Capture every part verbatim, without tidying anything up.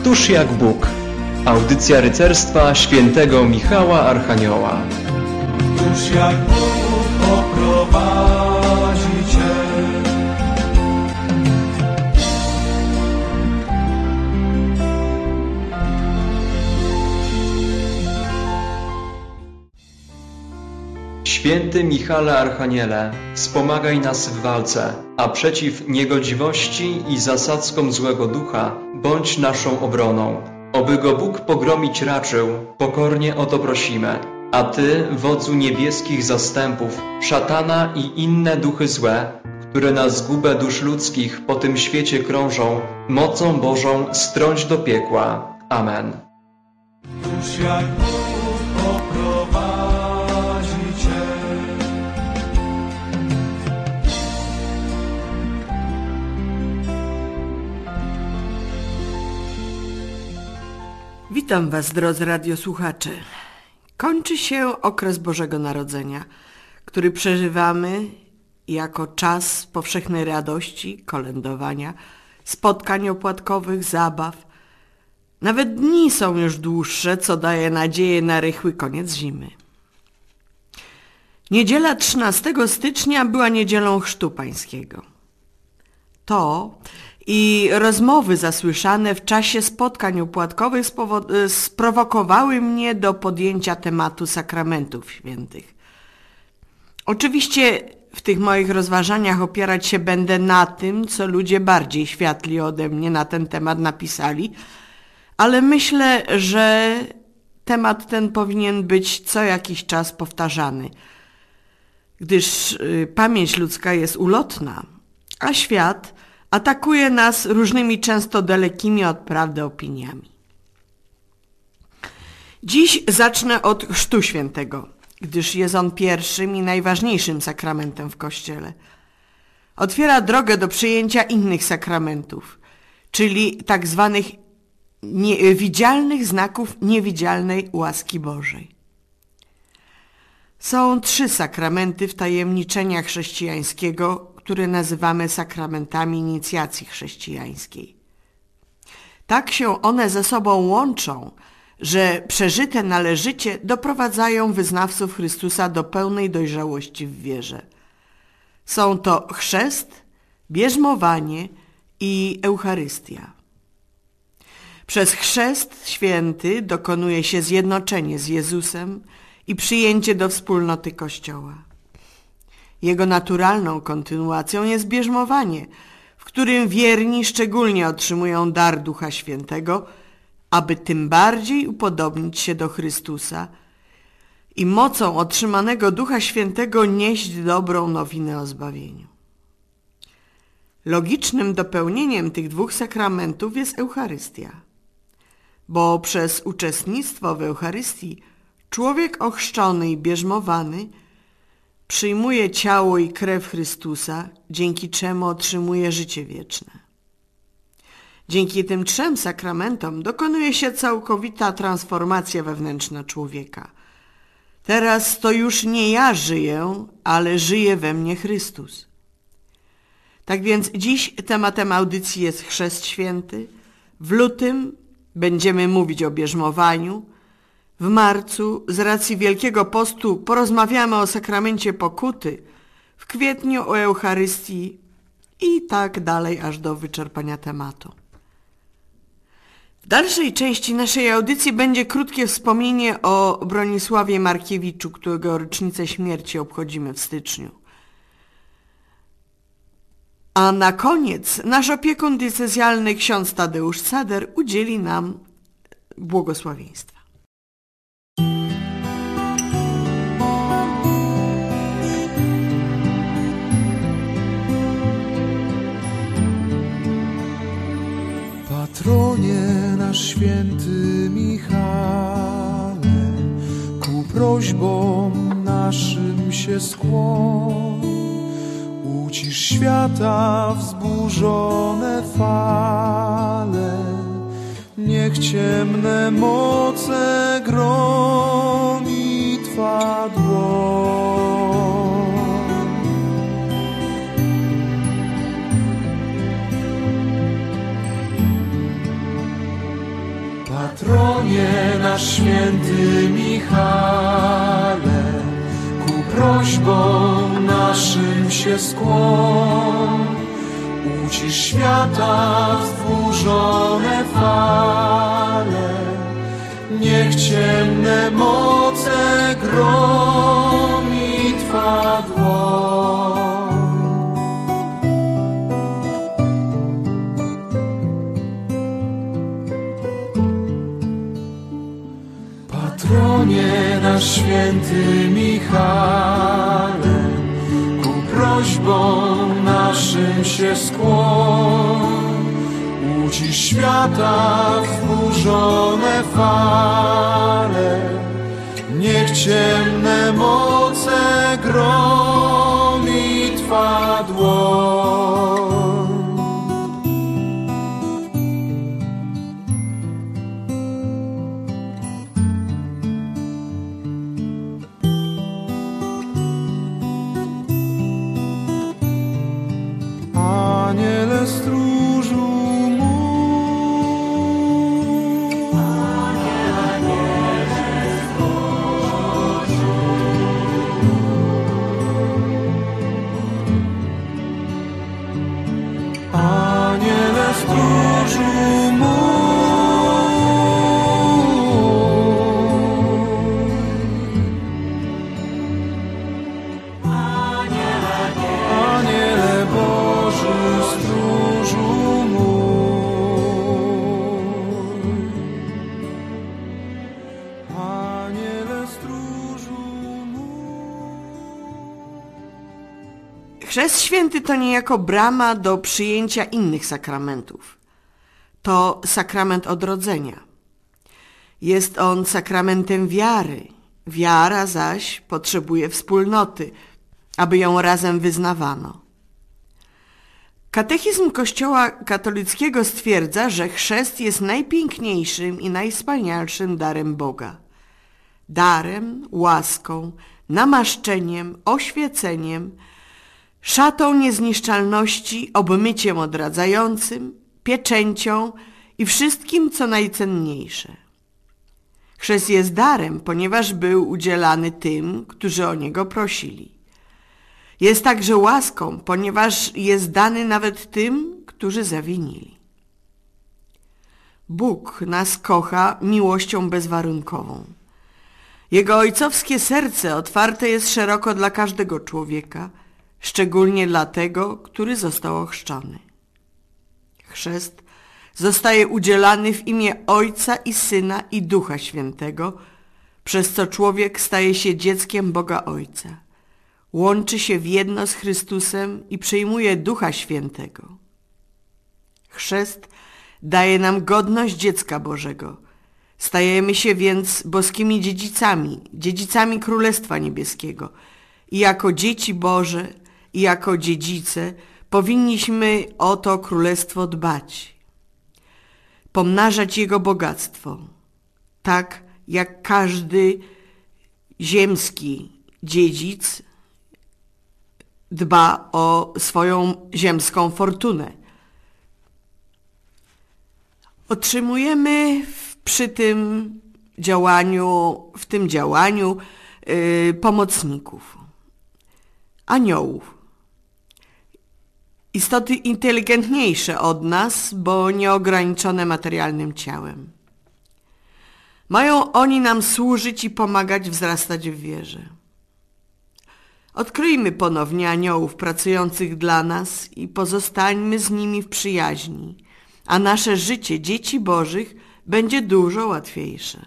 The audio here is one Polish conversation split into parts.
Któż jak Bóg? Audycja rycerstwa świętego Michała Archanioła. Któż jak Bóg poprowadzi Cię? Święty Michale Archaniele, wspomagaj nas w walce, a przeciw niegodziwości i zasadzkom złego ducha bądź naszą obroną. Oby go Bóg pogromić raczył, pokornie o to prosimy. A Ty, wodzu niebieskich zastępów, szatana i inne duchy złe, które na zgubę dusz ludzkich po tym świecie krążą, mocą Bożą strąć do piekła. Amen. Któż jak Bóg poprowadzi Cię? Witam Was, drodzy radiosłuchacze. Kończy się okres Bożego Narodzenia, który przeżywamy jako czas powszechnej radości, kolędowania, spotkań opłatkowych, zabaw. Nawet dni są już dłuższe, co daje nadzieję na rychły koniec zimy. Niedziela trzynastego stycznia była niedzielą Chrztu Pańskiego. To i rozmowy zasłyszane w czasie spotkań opłatkowych sprowokowały mnie do podjęcia tematu sakramentów świętych. Oczywiście w tych moich rozważaniach opierać się będę na tym, co ludzie bardziej światli ode mnie na ten temat napisali, ale myślę, że temat ten powinien być co jakiś czas powtarzany, gdyż pamięć ludzka jest ulotna, a świat atakuje nas różnymi, często dalekimi od prawdy opiniami. Dziś zacznę od Chrztu Świętego, gdyż jest on pierwszym i najważniejszym sakramentem w Kościele. Otwiera drogę do przyjęcia innych sakramentów, czyli tak zwanych widzialnych znaków niewidzialnej łaski Bożej. Są trzy sakramenty wtajemniczenia chrześcijańskiego, które nazywamy sakramentami inicjacji chrześcijańskiej. Tak się one ze sobą łączą, że przeżyte należycie doprowadzają wyznawców Chrystusa do pełnej dojrzałości w wierze. Są to chrzest, bierzmowanie i Eucharystia. Przez chrzest święty dokonuje się zjednoczenie z Jezusem i przyjęcie do wspólnoty Kościoła. Jego naturalną kontynuacją jest bierzmowanie, w którym wierni szczególnie otrzymują dar Ducha Świętego, aby tym bardziej upodobnić się do Chrystusa i mocą otrzymanego Ducha Świętego nieść dobrą nowinę o zbawieniu. Logicznym dopełnieniem tych dwóch sakramentów jest Eucharystia, bo przez uczestnictwo w Eucharystii człowiek ochrzczony i bierzmowany przyjmuje ciało i krew Chrystusa, dzięki czemu otrzymuje życie wieczne. Dzięki tym trzem sakramentom dokonuje się całkowita transformacja wewnętrzna człowieka. Teraz to już nie ja żyję, ale żyje we mnie Chrystus. Tak więc dziś tematem audycji jest Chrzest Święty. W lutym będziemy mówić o bierzmowaniu. W marcu z racji Wielkiego Postu porozmawiamy o sakramencie pokuty, w kwietniu o Eucharystii i tak dalej aż do wyczerpania tematu. W dalszej części naszej audycji będzie krótkie wspomnienie o Bronisławie Markiewiczu, którego rocznicę śmierci obchodzimy w styczniu. A na koniec nasz opiekun diecezjalny ksiądz Tadeusz Cader udzieli nam błogosławieństwa. Patronie nasz święty Michale, ku prośbom naszym się skłoń. Ucisz świata wzburzone fale, niech ciemne moce gromi Twa dłoń. Patronie nasz święty Michale, ku prośbom naszym się skłoń. Ucisz świata wzburzone fale, niech ciemne moce gromi Twa dłoń. Patronie nasz święty Michale, ku prośbom naszym się skłoń. Ucisz świata wzburzone fale, niech ciemne moce gromi Twa dłoń. Aniele stróżu mój, Aniele stróżu mój, Aniele stróżu mój, Aniele Boży stróżu mój, Aniele stróżu mój. Chrzest święty to niejako brama do przyjęcia innych sakramentów. To sakrament odrodzenia. Jest on sakramentem wiary. Wiara zaś potrzebuje wspólnoty, aby ją razem wyznawano. Katechizm Kościoła katolickiego stwierdza, że chrzest jest najpiękniejszym i najwspanialszym darem Boga. Darem, łaską, namaszczeniem, oświeceniem, szatą niezniszczalności, obmyciem odradzającym, pieczęcią i wszystkim, co najcenniejsze. Chrzest jest darem, ponieważ był udzielany tym, którzy o niego prosili. Jest także łaską, ponieważ jest dany nawet tym, którzy zawinili. Bóg nas kocha miłością bezwarunkową. Jego ojcowskie serce otwarte jest szeroko dla każdego człowieka, szczególnie dla tego, który został ochrzczony. Chrzest zostaje udzielany w imię Ojca i Syna i Ducha Świętego, przez co człowiek staje się dzieckiem Boga Ojca. Łączy się w jedno z Chrystusem i przyjmuje Ducha Świętego. Chrzest daje nam godność dziecka Bożego. Stajemy się więc boskimi dziedzicami, dziedzicami Królestwa Niebieskiego. I jako dzieci Boże, i jako dziedzice powinniśmy o to Królestwo dbać. Pomnażać jego bogactwo, tak jak każdy ziemski dziedzic dba o swoją ziemską fortunę. Otrzymujemy przy tym działaniu, w tym działaniu yy, pomocników, aniołów. Istoty inteligentniejsze od nas, bo nieograniczone materialnym ciałem. Mają oni nam służyć i pomagać wzrastać w wierze. Odkryjmy ponownie aniołów pracujących dla nas i pozostańmy z nimi w przyjaźni, a nasze życie dzieci Bożych będzie dużo łatwiejsze.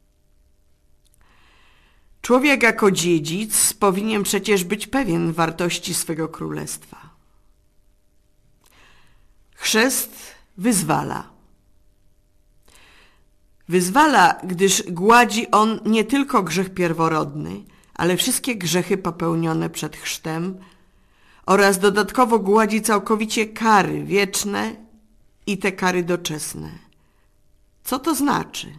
Człowiek jako dziedzic powinien przecież być pewien wartości swego królestwa. Chrzest wyzwala. Wyzwala, gdyż gładzi on nie tylko grzech pierworodny, ale wszystkie grzechy popełnione przed chrztem oraz dodatkowo gładzi całkowicie kary wieczne i te kary doczesne. Co to znaczy?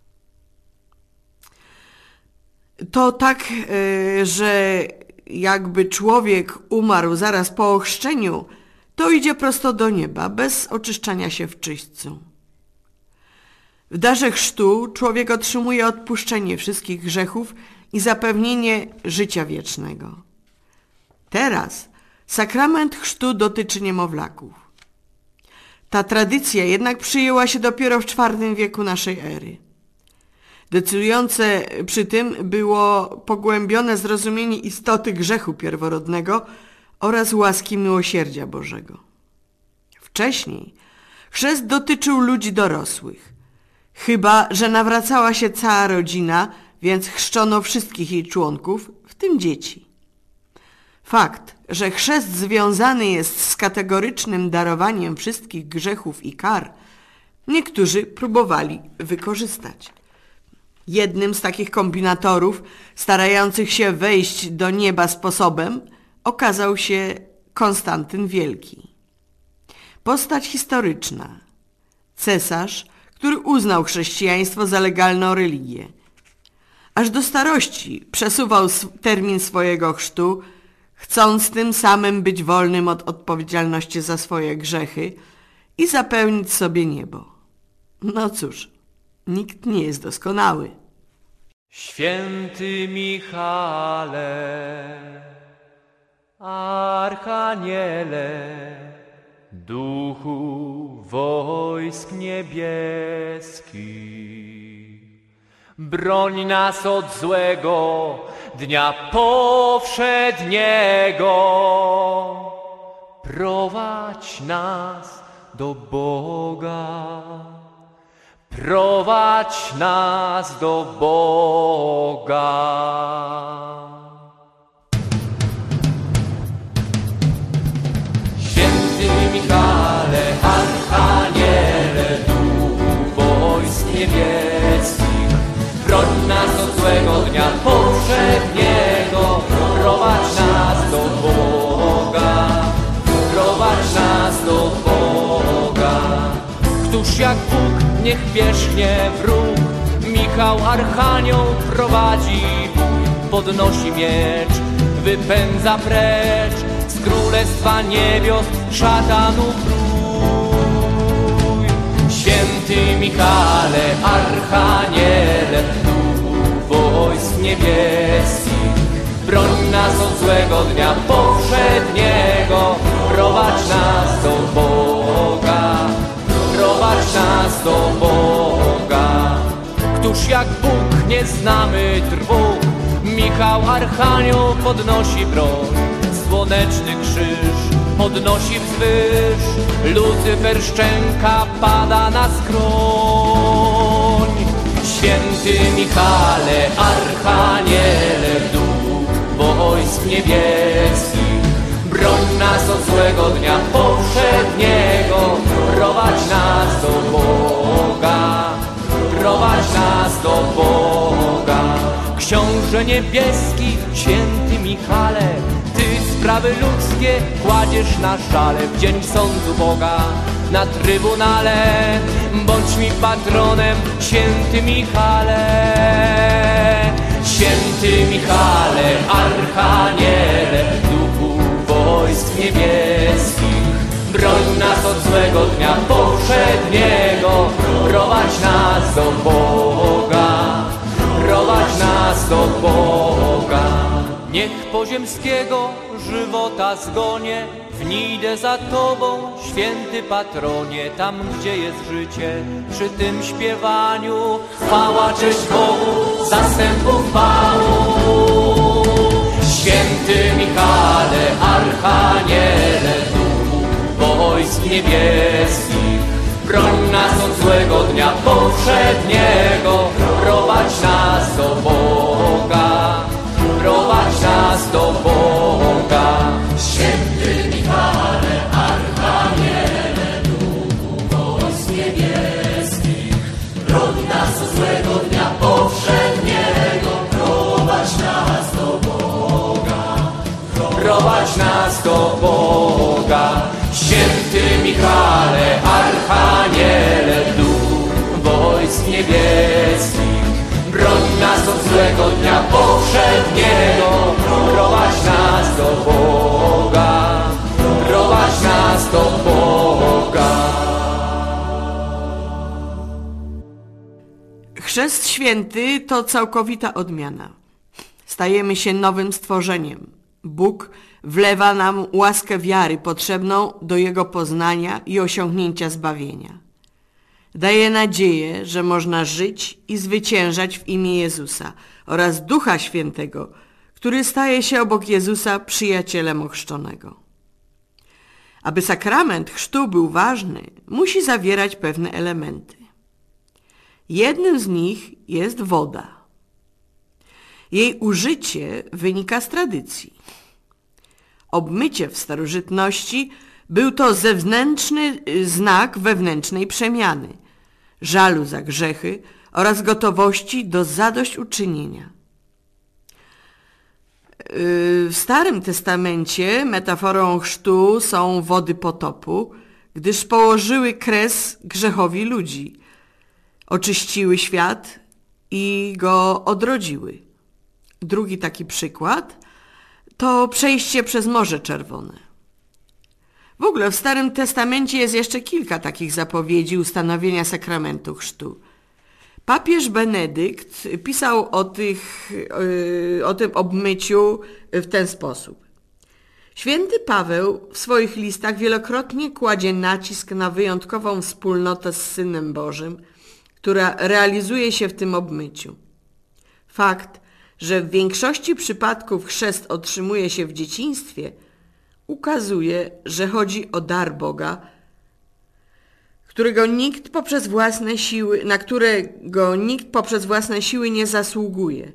To tak, że jakby człowiek umarł zaraz po ochrzczeniu, to idzie prosto do nieba, bez oczyszczania się w czyśćcu. W darze chrztu człowiek otrzymuje odpuszczenie wszystkich grzechów i zapewnienie życia wiecznego. Teraz sakrament chrztu dotyczy niemowlaków. Ta tradycja jednak przyjęła się dopiero w czwartym wieku naszej ery. Decydujące przy tym było pogłębione zrozumienie istoty grzechu pierworodnego oraz łaski miłosierdzia Bożego. Wcześniej chrzest dotyczył ludzi dorosłych, chyba że nawracała się cała rodzina, więc chrzczono wszystkich jej członków, w tym dzieci. Fakt, że chrzest związany jest z kategorycznym darowaniem wszystkich grzechów i kar, niektórzy próbowali wykorzystać. Jednym z takich kombinatorów, starających się wejść do nieba sposobem, okazał się Konstantyn Wielki. Postać historyczna. Cesarz, który uznał chrześcijaństwo za legalną religię. Aż do starości przesuwał termin swojego chrztu, chcąc tym samym być wolnym od odpowiedzialności za swoje grzechy i zapewnić sobie niebo. No cóż, nikt nie jest doskonały. Święty Michale, Archaniele, Duchu wojsk niebieskich, broń nas od złego dnia powszedniego, prowadź nas do Boga, prowadź nas do Boga. Święty Michale, Archaniele, Duchu wojsk niebieskich, broń nas od złego dnia powszedniego, prowadź nas do Boga, prowadź nas do Boga. Któż jak Bóg niech wierzchnie wróg, Michał Archanioł prowadzi bój, podnosi miecz, wypędza precz z królestwa niebios szatanów rój. Święty Michale, Archaniele, Duchu wojsk niebieskich, broń nas od złego dnia powszedniego, prowadź nas do Boga, prowadź nas do Boga. Któż jak Bóg nie znamy trwóg, Michał Archanioł podnosi broń, słoneczny krzyż podnosi wzwyż, Lucyfer szczęka pada na skroń. Święty Michale, Archaniele, Duchu wojsk niebieskich, broń nas od złego dnia powszedniego, prowadź nas do Boga, prowadź nas do Boga. Książę niebieski, święty Michale, Ty sprawy ludzkie kładziesz na szale. W dzień sądu Boga na trybunale bądź mi patronem, święty Michale. Święty Michale, Archaniele, Duchu wojsk niebieskich, broń nas od złego dnia powszedniego, prowadź nas do Boga, prowadź nas do Boga. Niech poziemskiego żywota zgonie, w nidę za Tobą, święty patronie, tam gdzie jest życie, przy tym śpiewaniu chwała, cześć Bogu, zastępów Panu. Święty Michale, Archaniele, Duchu wojsk niebieskich, broń nas od złego dnia powszedniego, prowadź nas do Boga, prowadź nas do Boga. Święty Michale, Archaniele, Duchu wojsk niebieskich, broń nas od złego dnia powszedniego, prowadź nas do Boga, prowadź nas do Boga. Święty Michale, Archaniele, Duchu wojsk niebieskich, broń nas od złego dnia powszedniego, prowadź nas Chrzest święty to całkowita odmiana. Stajemy się nowym stworzeniem. Bóg wlewa nam łaskę wiary potrzebną do Jego poznania i osiągnięcia zbawienia. Daje nadzieję, że można żyć i zwyciężać w imię Jezusa oraz Ducha Świętego, który staje się obok Jezusa przyjacielem ochrzczonego. Aby sakrament chrztu był ważny, musi zawierać pewne elementy. Jednym z nich jest woda. Jej użycie wynika z tradycji. Obmycie w starożytności był to zewnętrzny znak wewnętrznej przemiany, żalu za grzechy oraz gotowości do zadośćuczynienia. W Starym Testamencie metaforą chrztu są wody potopu, gdyż położyły kres grzechowi ludzi, oczyściły świat i go odrodziły. Drugi taki przykład to przejście przez Morze Czerwone. W ogóle w Starym Testamencie jest jeszcze kilka takich zapowiedzi ustanowienia sakramentu chrztu. Papież Benedykt pisał o, tych, o tym obmyciu w ten sposób. Święty Paweł w swoich listach wielokrotnie kładzie nacisk na wyjątkową wspólnotę z Synem Bożym, która realizuje się w tym obmyciu. Fakt, że w większości przypadków chrzest otrzymuje się w dzieciństwie, ukazuje, że chodzi o dar Boga, którego nikt poprzez własne siły, na którego nikt poprzez własne siły nie zasługuje.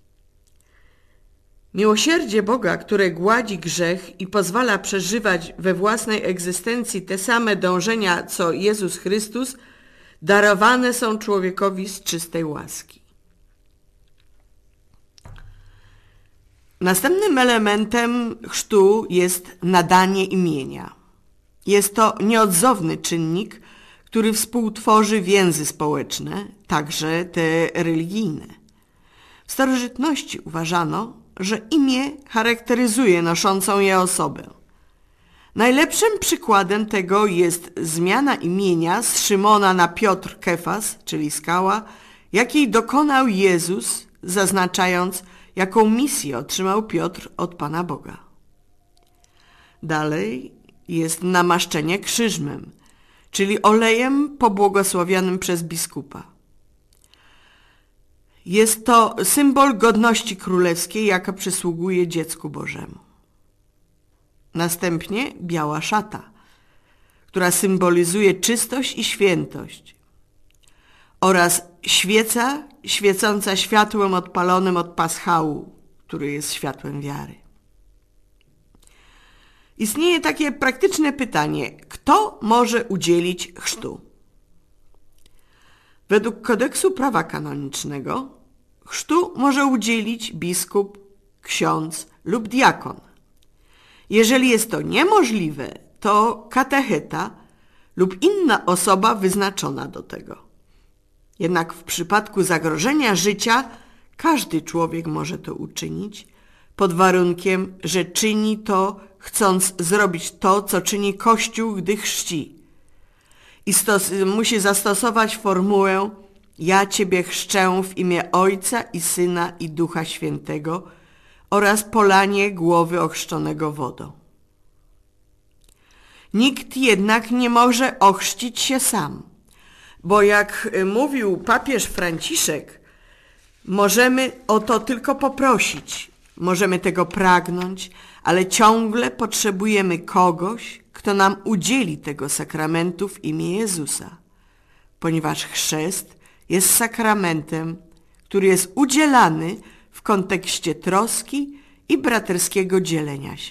Miłosierdzie Boga, które gładzi grzech i pozwala przeżywać we własnej egzystencji te same dążenia, co Jezus Chrystus, darowane są człowiekowi z czystej łaski. Następnym elementem chrztu jest nadanie imienia. Jest to nieodzowny czynnik, który współtworzy więzy społeczne, także te religijne. W starożytności uważano, że imię charakteryzuje noszącą je osobę. Najlepszym przykładem tego jest zmiana imienia z Szymona na Piotr Kefas, czyli skała, jakiej dokonał Jezus, zaznaczając, jaką misję otrzymał Piotr od Pana Boga. Dalej jest namaszczenie krzyżmem, czyli olejem pobłogosławionym przez biskupa. Jest to symbol godności królewskiej, jaka przysługuje dziecku Bożemu. Następnie biała szata, która symbolizuje czystość i świętość, oraz świeca świecąca światłem odpalonym od paschału, który jest światłem wiary. Istnieje takie praktyczne pytanie, kto może udzielić chrztu? Według kodeksu prawa kanonicznego chrztu może udzielić biskup, ksiądz lub diakon. Jeżeli jest to niemożliwe, to katecheta lub inna osoba wyznaczona do tego. Jednak w przypadku zagrożenia życia każdy człowiek może to uczynić, pod warunkiem, że czyni to, chcąc zrobić to, co czyni Kościół, gdy chrzci. I stos- musi zastosować formułę ja Ciebie chrzczę w imię Ojca i Syna i Ducha Świętego oraz polanie głowy ochrzczonego wodą. Nikt jednak nie może ochrzcić się sam, bo jak mówił papież Franciszek, możemy o to tylko poprosić, możemy tego pragnąć, ale ciągle potrzebujemy kogoś, kto nam udzieli tego sakramentu w imię Jezusa, ponieważ chrzest jest sakramentem, który jest udzielany w kontekście troski i braterskiego dzielenia się.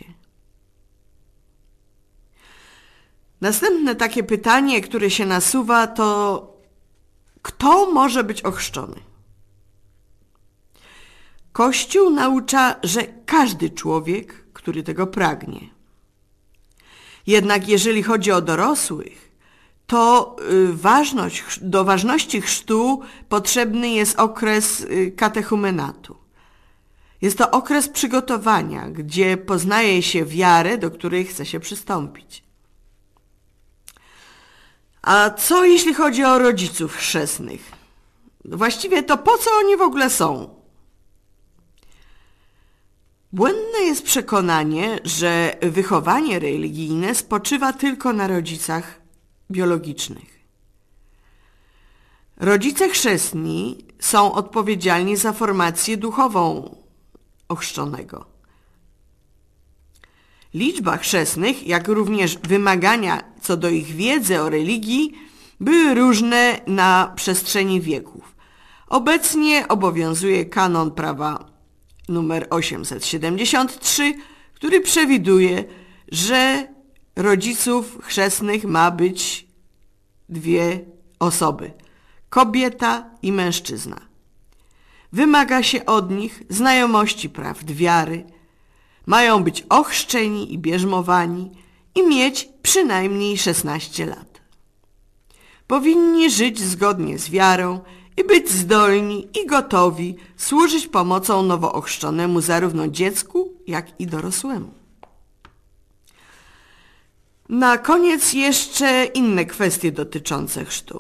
Następne takie pytanie, które się nasuwa, to kto może być ochrzczony? Kościół naucza, że każdy człowiek, który tego pragnie. Jednak jeżeli chodzi o dorosłych, to ważność, do ważności chrztu potrzebny jest okres katechumenatu. Jest to okres przygotowania, gdzie poznaje się wiarę, do której chce się przystąpić. A co jeśli chodzi o rodziców chrzestnych? Właściwie to po co oni w ogóle są? Błędne jest przekonanie, że wychowanie religijne spoczywa tylko na rodzicach biologicznych. Rodzice chrzestni są odpowiedzialni za formację duchową ochrzczonego. Liczba chrzestnych, jak również wymagania co do ich wiedzy o religii były różne na przestrzeni wieków. Obecnie obowiązuje kanon prawa numer osiemset siedemdziesiąt trzy, który przewiduje, że rodziców chrzestnych ma być dwie osoby, kobieta i mężczyzna. Wymaga się od nich znajomości prawd wiary, mają być ochrzczeni i bierzmowani i mieć przynajmniej szesnaście lat. Powinni żyć zgodnie z wiarą i być zdolni i gotowi służyć pomocą nowoochrzczonemu zarówno dziecku, jak i dorosłemu. Na koniec jeszcze inne kwestie dotyczące chrztu.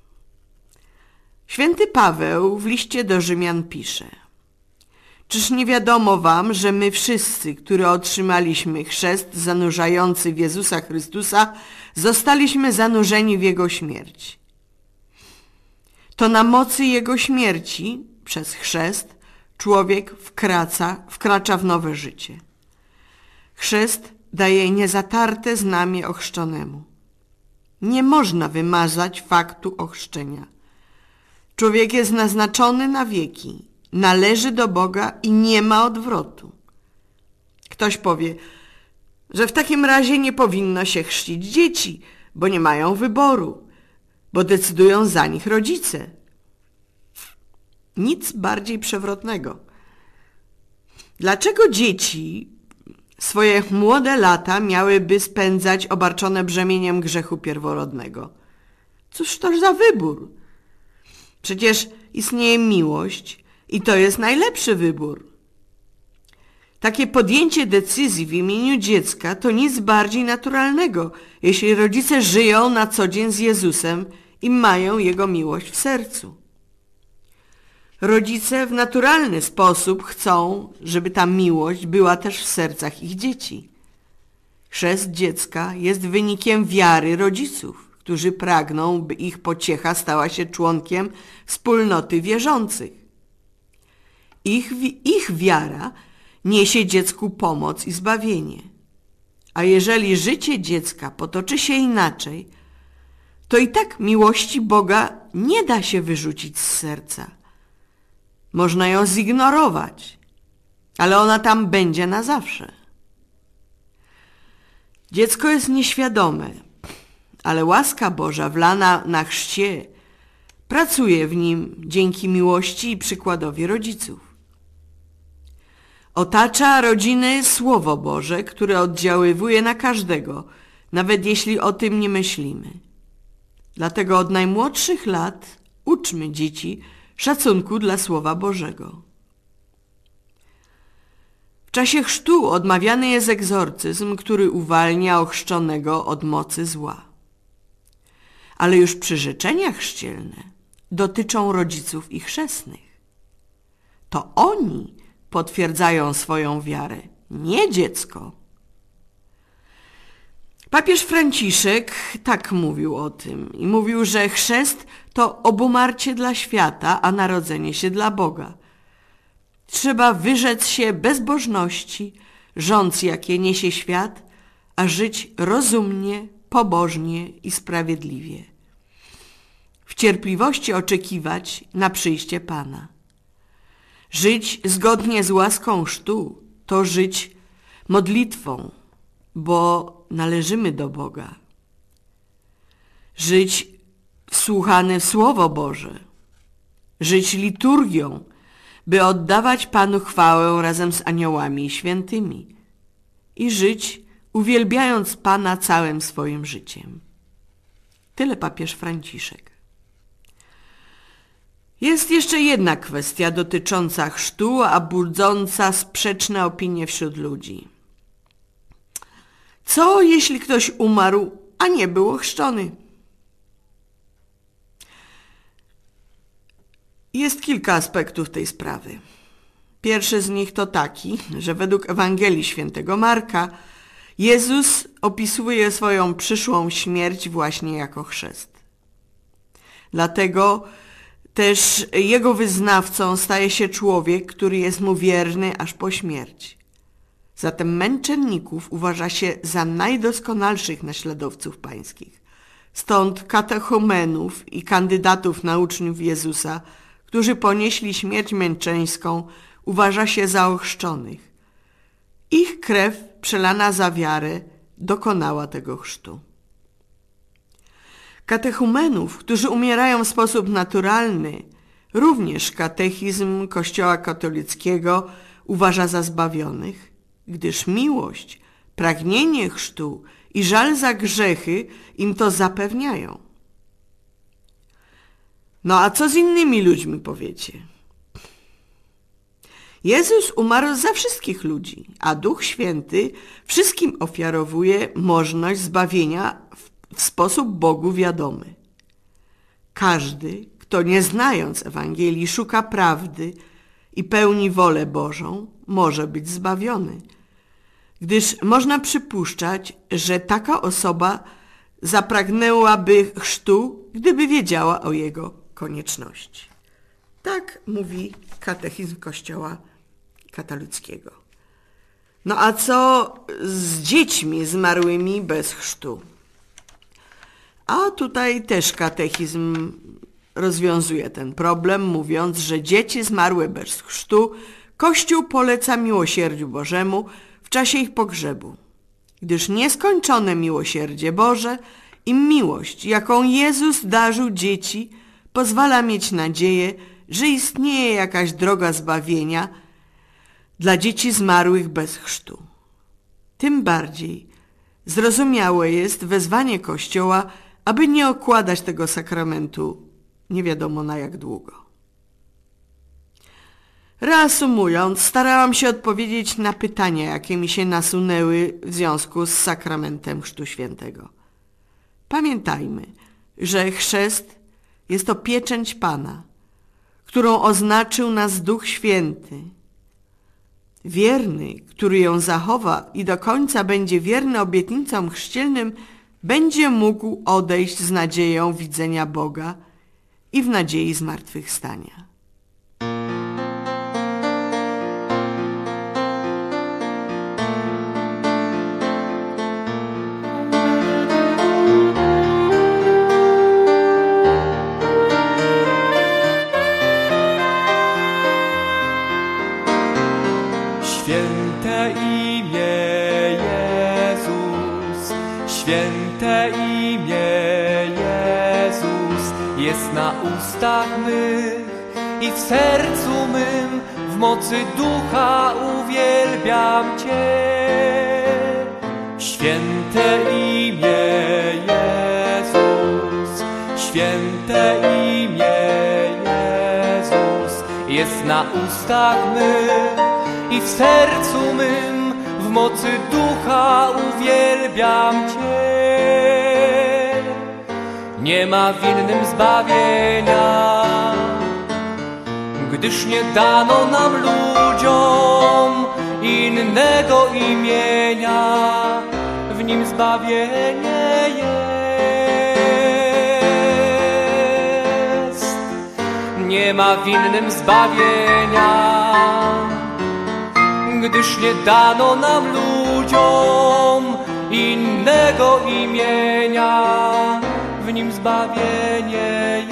Święty Paweł w liście do Rzymian pisze: Czyż nie wiadomo wam, że my wszyscy, którzy otrzymaliśmy chrzest zanurzający w Jezusa Chrystusa, zostaliśmy zanurzeni w Jego śmierć? To na mocy Jego śmierci, przez chrzest, człowiek wkracza, wkracza w nowe życie. Chrzest daje niezatarte znamię ochrzczonemu. Nie można wymazać faktu ochrzczenia. Człowiek jest naznaczony na wieki, należy do Boga i nie ma odwrotu. Ktoś powie, że w takim razie nie powinno się chrzcić dzieci, bo nie mają wyboru, bo decydują za nich rodzice. Nic bardziej przewrotnego. Dlaczego dzieci swoje młode lata miałyby spędzać obarczone brzemieniem grzechu pierworodnego? Cóż to za wybór? Przecież istnieje miłość i to jest najlepszy wybór. Takie podjęcie decyzji w imieniu dziecka to nic bardziej naturalnego, jeśli rodzice żyją na co dzień z Jezusem i mają Jego miłość w sercu. Rodzice w naturalny sposób chcą, żeby ta miłość była też w sercach ich dzieci. Chrzest dziecka jest wynikiem wiary rodziców, którzy pragną, by ich pociecha stała się członkiem wspólnoty wierzących. Ich, ich wiara niesie dziecku pomoc i zbawienie. A jeżeli życie dziecka potoczy się inaczej, to i tak miłości Boga nie da się wyrzucić z serca. Można ją zignorować, ale ona tam będzie na zawsze. Dziecko jest nieświadome, ale łaska Boża wlana na chrzcie pracuje w nim dzięki miłości i przykładowi rodziców. Otacza rodziny Słowo Boże, które oddziaływuje na każdego, nawet jeśli o tym nie myślimy. Dlatego od najmłodszych lat uczmy dzieci szacunku dla Słowa Bożego. W czasie chrztu odmawiany jest egzorcyzm, który uwalnia ochrzczonego od mocy zła. Ale już przyrzeczenia chrzcielne dotyczą rodziców i chrzestnych. To oni potwierdzają swoją wiarę, nie dziecko. Papież Franciszek tak mówił o tym i mówił, że chrzest to obumarcie dla świata, a narodzenie się dla Boga. Trzeba wyrzec się bezbożności, rządz jakie niesie świat, a żyć rozumnie, pobożnie i sprawiedliwie. W cierpliwości oczekiwać na przyjście Pana. Żyć zgodnie z łaską chrztu to żyć modlitwą, bo należymy do Boga. Żyć wsłuchane w Słowo Boże. Żyć liturgią, by oddawać Panu chwałę razem z aniołami i świętymi. I żyć uwielbiając Pana całym swoim życiem. Tyle papież Franciszek. Jest jeszcze jedna kwestia dotycząca chrztu, a budząca sprzeczne opinie wśród ludzi. Co jeśli ktoś umarł, a nie był ochrzczony? Jest kilka aspektów tej sprawy. Pierwszy z nich to taki, że według Ewangelii Świętego Marka Jezus opisuje swoją przyszłą śmierć właśnie jako chrzest. Dlatego też jego wyznawcą staje się człowiek, który jest mu wierny aż po śmierć. Zatem męczenników uważa się za najdoskonalszych naśladowców pańskich. Stąd katechumenów i kandydatów na uczniów Jezusa, którzy ponieśli śmierć męczeńską, uważa się za ochrzczonych. Ich krew przelana za wiarę dokonała tego chrztu. Katechumenów, którzy umierają w sposób naturalny, również katechizm Kościoła katolickiego uważa za zbawionych, gdyż miłość, pragnienie chrztu i żal za grzechy im to zapewniają. No a co z innymi ludźmi, powiecie? Jezus umarł za wszystkich ludzi, a Duch Święty wszystkim ofiarowuje możliwość zbawienia w, w sposób Bogu wiadomy. Każdy, kto nie znając Ewangelii szuka prawdy i pełni wolę Bożą, może być zbawiony, gdyż można przypuszczać, że taka osoba zapragnęłaby chrztu, gdyby wiedziała o jego konieczności. Tak mówi katechizm Kościoła katolickiego. No a co z dziećmi zmarłymi bez chrztu? A tutaj też katechizm rozwiązuje ten problem, mówiąc, że dzieci zmarłe bez chrztu Kościół poleca miłosierdziu Bożemu w czasie ich pogrzebu, gdyż nieskończone miłosierdzie Boże i miłość, jaką Jezus darzył dzieci, pozwala mieć nadzieję, że istnieje jakaś droga zbawienia dla dzieci zmarłych bez chrztu. Tym bardziej zrozumiałe jest wezwanie Kościoła, aby nie okładać tego sakramentu nie wiadomo na jak długo. Reasumując, starałam się odpowiedzieć na pytania, jakie mi się nasunęły w związku z sakramentem Chrztu Świętego. Pamiętajmy, że chrzest jest to pieczęć Pana, którą oznaczył nas Duch Święty. Wierny, który ją zachowa i do końca będzie wierny obietnicom chrzcielnym, będzie mógł odejść z nadzieją widzenia Boga i w nadziei zmartwychwstania. Święte imię Jezus, święte imię Jezus, jest na ustach mych i w sercu mym, w mocy Ducha uwielbiam Cię. Święte imię Jezus, święte imię Jezus, jest na ustach mych i w sercu mym, w mocy Ducha uwielbiam Cię. Nie ma w innym zbawienia, gdyż nie dano nam ludziom innego imienia, w nim zbawienie jest. Nie ma w innym zbawienia, gdyż nie dano nam ludziom innego imienia, w nim zbawienie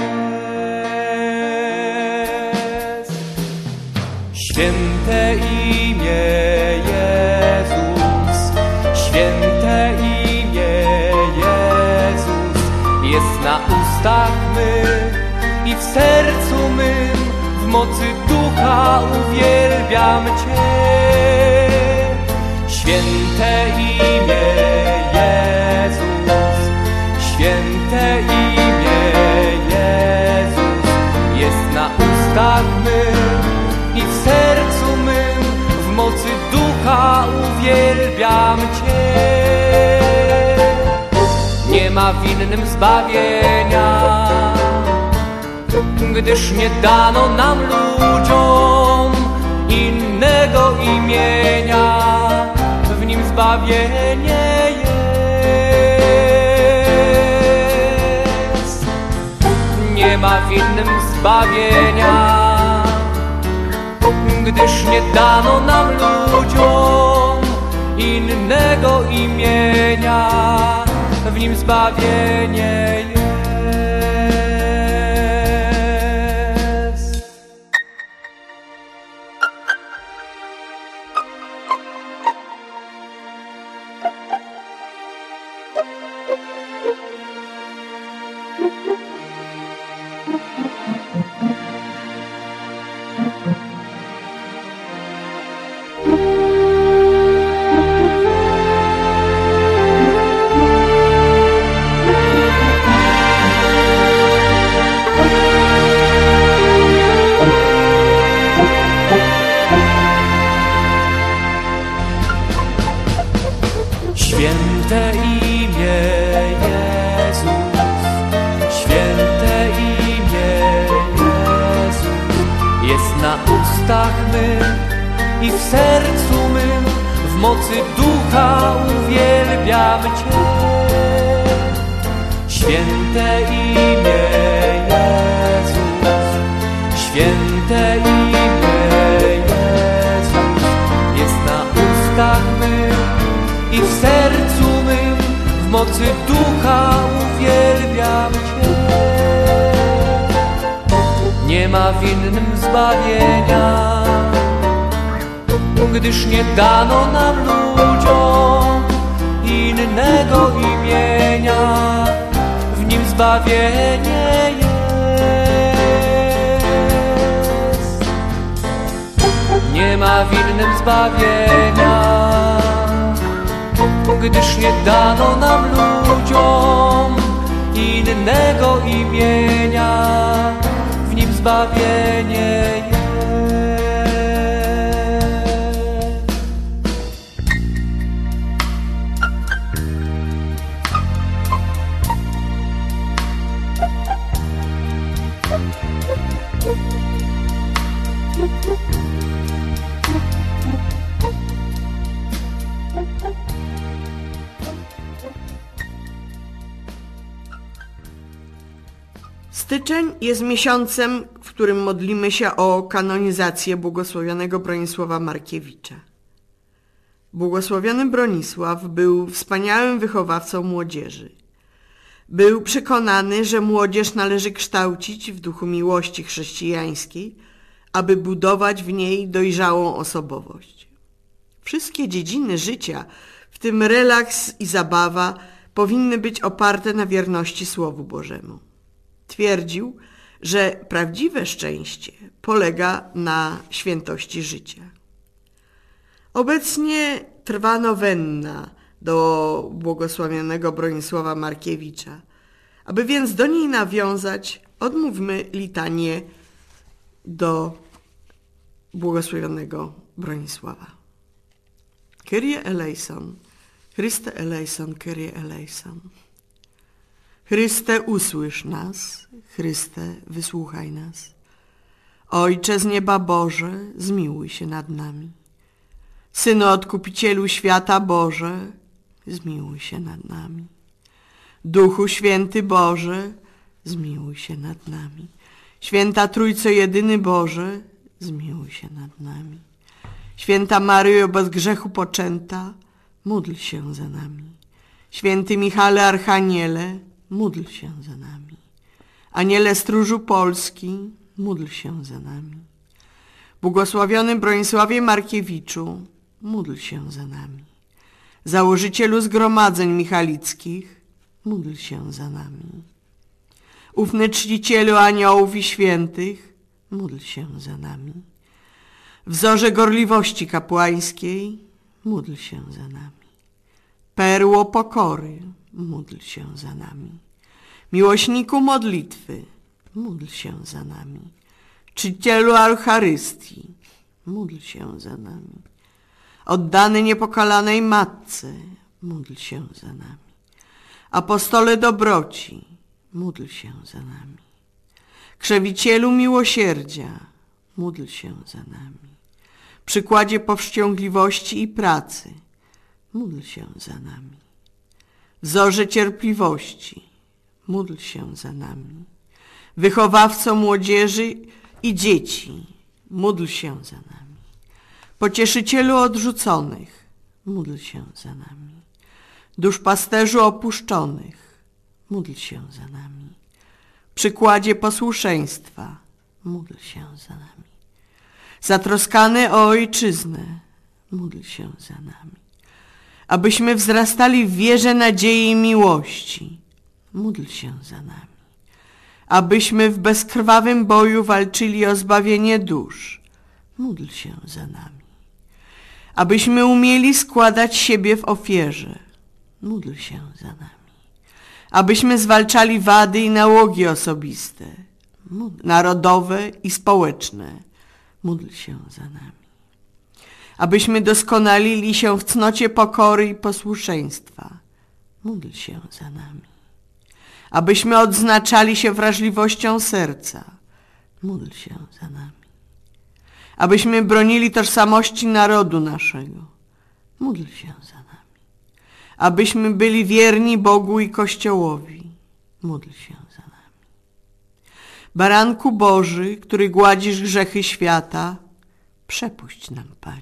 jest. Święte imię Jezus, święte imię Jezus, jest na ustach mych i w sercu mym, w mocy Ducha uwielbiam Cię. Święte imię Jezus, święte imię Jezus, jest na ustach mych i w sercu mym, w mocy Ducha uwielbiam Cię. Nie ma w innym zbawienia, gdyż nie dano nam ludziom innego imienia, w nim zbawienie jest. Nie ma w innym zbawienia, gdyż nie dano nam ludziom innego imienia, w nim zbawienie jest. Święte imię Jezus, święte imię Jezus, jest na ustach mych i w sercu mym, w mocy ducha uwielbiam Cię. Święte imię Jezus, święte imię Jezus, jest na ustach mych i w sercu mym, w mocy ducha uwielbiam Cię. Nie ma w innym zbawienia, gdyż nie dano nam ludziom innego imienia, w nim zbawienie jest. Nie ma w innym zbawienia, gdyż nie dano nam ludziom innego imienia, w nim zbawienie jest. Styczeń jest miesiącem, w którym modlimy się o kanonizację błogosławionego Bronisława Markiewicza. Błogosławiony Bronisław był wspaniałym wychowawcą młodzieży. Był przekonany, że młodzież należy kształcić w duchu miłości chrześcijańskiej, aby budować w niej dojrzałą osobowość. Wszystkie dziedziny życia, w tym relaks i zabawa, powinny być oparte na wierności Słowu Bożemu. Twierdził, że prawdziwe szczęście polega na świętości życia. Obecnie trwa nowenna do błogosławionego Bronisława Markiewicza. Aby więc do niej nawiązać, odmówmy litanię do błogosławionego Bronisława. Kyrie eleison, Chryste eleison, Kyrie eleison. Chryste, usłysz nas, Chryste, wysłuchaj nas. Ojcze z nieba Boże, zmiłuj się nad nami. Synu Odkupicielu świata Boże, zmiłuj się nad nami. Duchu Święty Boże, zmiłuj się nad nami. Święta Trójco Jedyny Boże, zmiłuj się nad nami. Święta Maryjo bez grzechu poczęta, módl się za nami. Święty Michale Archaniele, módl się za nami. Aniele Stróżu Polski, módl się za nami. Błogosławiony Bronisławie Markiewiczu, módl się za nami. Założycielu zgromadzeń michalickich, módl się za nami. Ufny czcicielu aniołów i świętych, módl się za nami. Wzorze gorliwości kapłańskiej, módl się za nami. Perło pokory, módl się za nami. Miłośniku modlitwy, módl się za nami. Czcicielu Eucharystii, módl się za nami. Oddany niepokalanej Matce, módl się za nami. Apostole dobroci, módl się za nami. Krzewicielu miłosierdzia, módl się za nami. Przykładzie powściągliwości i pracy, módl się za nami. Wzorze cierpliwości, módl się za nami. Wychowawco młodzieży i dzieci, módl się za nami. Pocieszycielu odrzuconych, módl się za nami. Duszpasterzu opuszczonych, módl się za nami. Przykładzie posłuszeństwa, módl się za nami. Zatroskany o ojczyznę, módl się za nami. Abyśmy wzrastali w wierze, nadziei i miłości, módl się za nami. Abyśmy w bezkrwawym boju walczyli o zbawienie dusz, módl się za nami. Abyśmy umieli składać siebie w ofierze, módl się za nami. Abyśmy zwalczali wady i nałogi osobiste, narodowe i społeczne, módl się za nami. Abyśmy doskonalili się w cnocie pokory i posłuszeństwa, módl się za nami. Abyśmy odznaczali się wrażliwością serca, módl się za nami. Abyśmy bronili tożsamości narodu naszego, módl się za nami. Abyśmy byli wierni Bogu i Kościołowi, módl się za nami. Baranku Boży, który gładzisz grzechy świata, przepuść nam, Panie.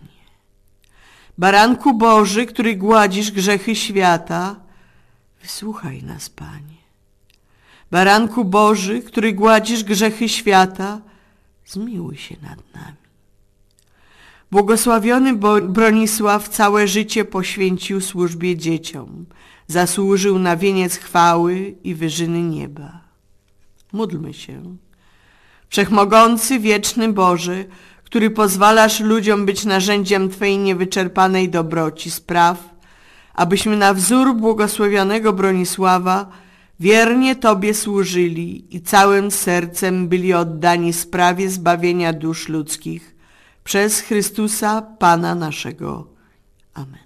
Baranku Boży, który gładzisz grzechy świata, wysłuchaj nas, Panie. Baranku Boży, który gładzisz grzechy świata, zmiłuj się nad nami. Błogosławiony Bronisław całe życie poświęcił służbie dzieciom, zasłużył na wieniec chwały i wyżyny nieba. Módlmy się. Wszechmogący, wieczny Boże, który pozwalasz ludziom być narzędziem Twej niewyczerpanej dobroci, spraw, abyśmy na wzór błogosławionego Bronisława wiernie Tobie służyli i całym sercem byli oddani sprawie zbawienia dusz ludzkich przez Chrystusa Pana naszego. Amen.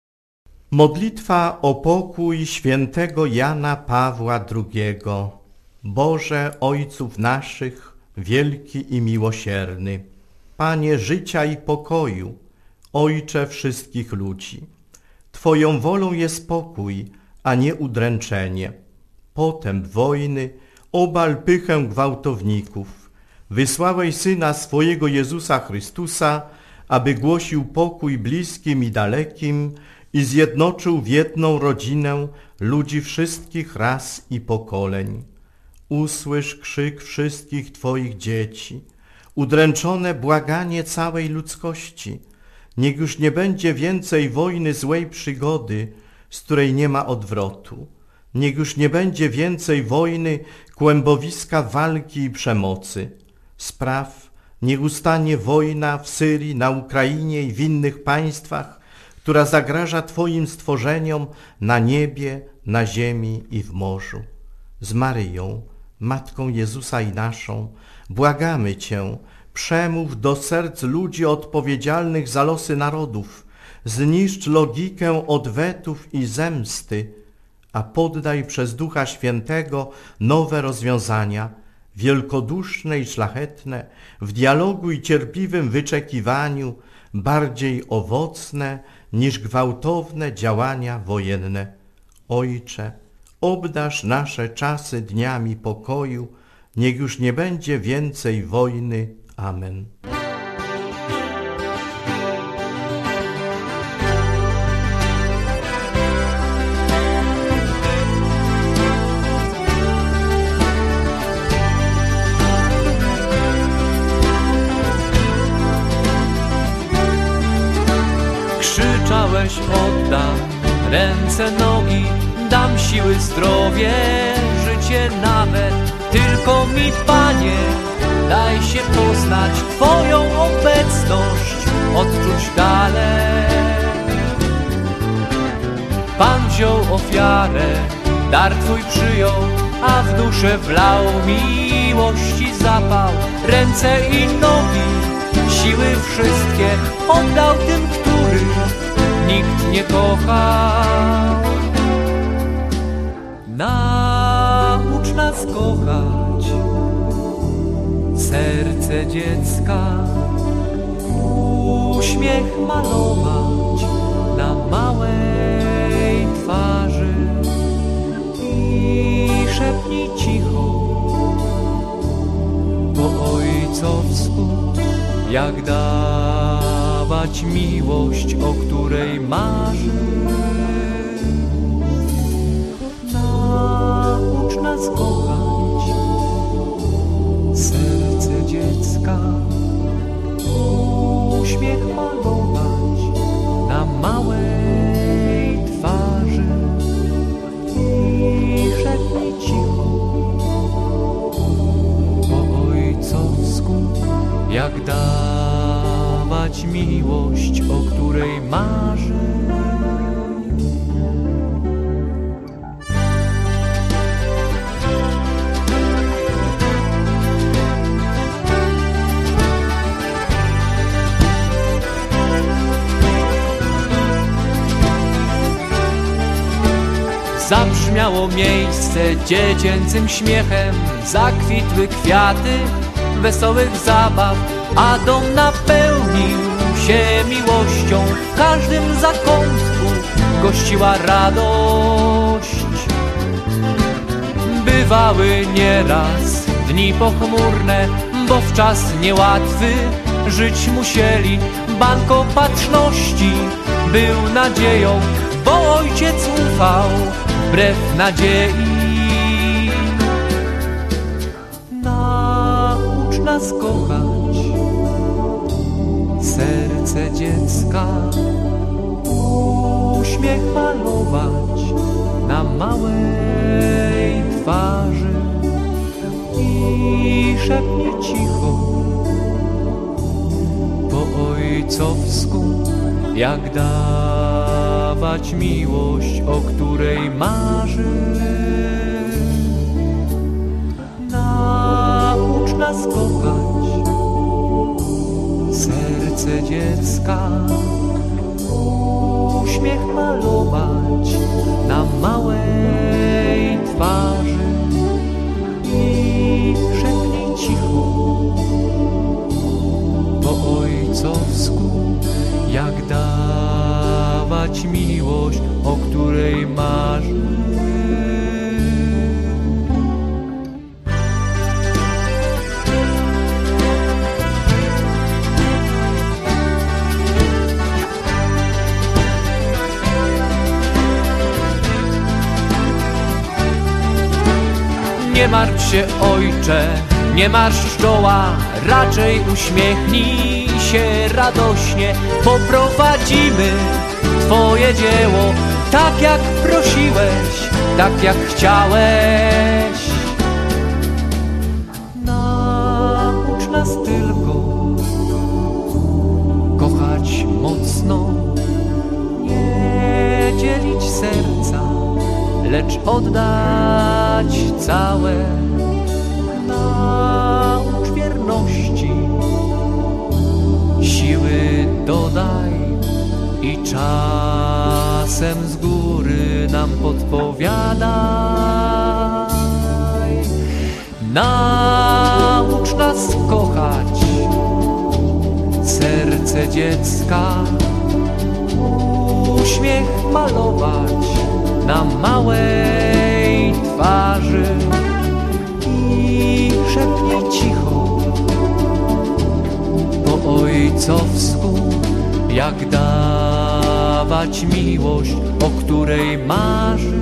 Modlitwa o pokój świętego Jana Pawła drugiego. Boże Ojców naszych, wielki i miłosierny, Panie życia i pokoju, Ojcze wszystkich ludzi, Twoją wolą jest pokój, a nie udręczenie. Potęp wojny, obal pychę gwałtowników. Wysłałeś Syna swojego Jezusa Chrystusa, aby głosił pokój bliskim i dalekim i zjednoczył w jedną rodzinę ludzi wszystkich ras i pokoleń. Usłysz krzyk wszystkich Twoich dzieci, udręczone błaganie całej ludzkości. Niech już nie będzie więcej wojny złej przygody, z której nie ma odwrotu. Niech już nie będzie więcej wojny, kłębowiska walki i przemocy. Spraw, niech ustanie wojna w Syrii, na Ukrainie i w innych państwach, która zagraża Twoim stworzeniom na niebie, na ziemi i w morzu. Z Maryją, Matką Jezusa i naszą, błagamy Cię, przemów do serc ludzi odpowiedzialnych za losy narodów, zniszcz logikę odwetów i zemsty, a poddaj przez Ducha Świętego nowe rozwiązania, wielkoduszne i szlachetne, w dialogu i cierpliwym wyczekiwaniu, bardziej owocne niż gwałtowne działania wojenne. Ojcze, obdarz nasze czasy dniami pokoju, niech już nie będzie więcej wojny. Amen. Krzyczałeś: oddam ręce, nogi, dam siły, zdrowie, życie nawet. Tylko mi, Panie, daj się poznać, Twoją obecność odczuć dalej. Pan wziął ofiarę, dar Twój przyjął, a w duszę wlał miłości zapał. Ręce i nogi, siły wszystkie oddał tym, których nikt nie kochał. Naucz nas kochać serce dziecka, uśmiech malować na małej twarzy i szepnij cicho po ojcowsku, jak dawać miłość, o której marzy. Naucz nas kochać serce dziecka, uśmiech malować na małej twarzy i szepnij cicho po ojcowsku, jak dawać miłość, o której marzy. Zabrzmiało miejsce dziecięcym śmiechem, zakwitły kwiaty wesołych zabaw, a dom napełnił się miłością. W każdym zakątku gościła radość. Bywały nieraz dni pochmurne, bo w czas niełatwy żyć musieli. Bank Opatrzności był nadzieją, bo ojciec ufał wbrew nadziei. Naucz nas kochać serce dziecka, uśmiech malować na małej twarzy i szepnij cicho po ojcowsku, jak dawać miłość, o której marzy. Naucz nas kochać serce dziecka, uśmiech malować na małej twarzy i szepnij cicho po ojcowsku, jak dawać miłość, o której marzy. Nie martw się, ojcze, nie marszcz czoła, raczej uśmiechnij się radośnie. Poprowadzimy Twoje dzieło tak, jak prosiłeś, tak, jak chciałeś. Naucz nas tylko kochać mocno, nie dzielić serca, lecz oddać całe. Naucz wierności, siły dodaj i czasem z góry nam podpowiadaj. Naucz nas kochać serce dziecka, uśmiech malować na małej twarzy i szepnij cicho po ojcowsku, jak dawać miłość, o której marzy.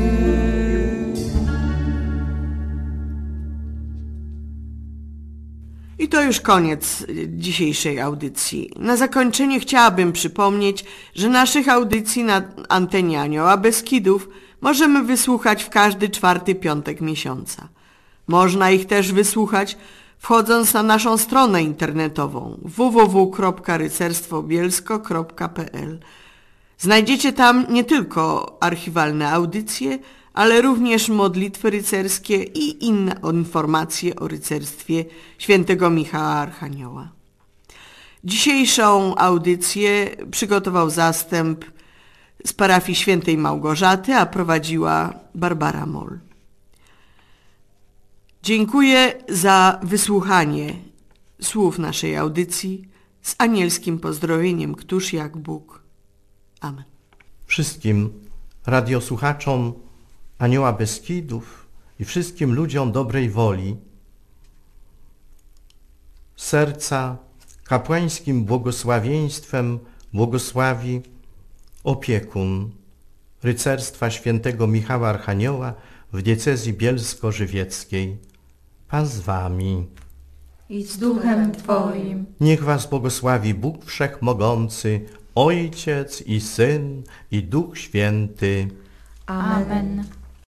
I to już koniec dzisiejszej audycji. Na zakończenie chciałabym przypomnieć, że naszych audycji na antenie Anioła Beskidów możemy wysłuchać w każdy czwarty piątek miesiąca. Można ich też wysłuchać wchodząc na naszą stronę internetową w w w kropka rycerstwo bielsko kropka p l. Znajdziecie tam nie tylko archiwalne audycje, ale również modlitwy rycerskie i inne informacje o rycerstwie świętego Michała Archanioła. Dzisiejszą audycję przygotował zastęp z parafii świętej Małgorzaty, a prowadziła Barbara Moll. Dziękuję za wysłuchanie słów naszej audycji z anielskim pozdrowieniem Któż jak Bóg. Amen. Wszystkim radiosłuchaczom Anioła Beskidów i wszystkim ludziom dobrej woli serca kapłańskim błogosławieństwem błogosławi opiekun rycerstwa świętego Michała Archanioła w diecezji bielsko-żywieckiej. Pan z wami. I z duchem Twoim. Niech was błogosławi Bóg Wszechmogący, Ojciec i Syn i Duch Święty. Amen.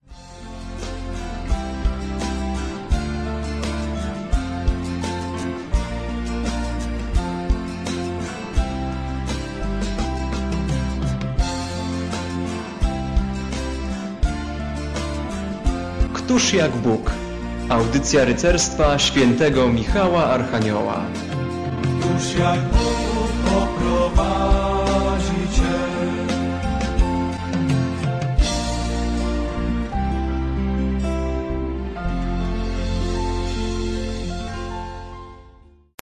Któż jak Bóg? Audycja rycerstwa świętego Michała Archanioła. Któż jak Bóg poprowadzi.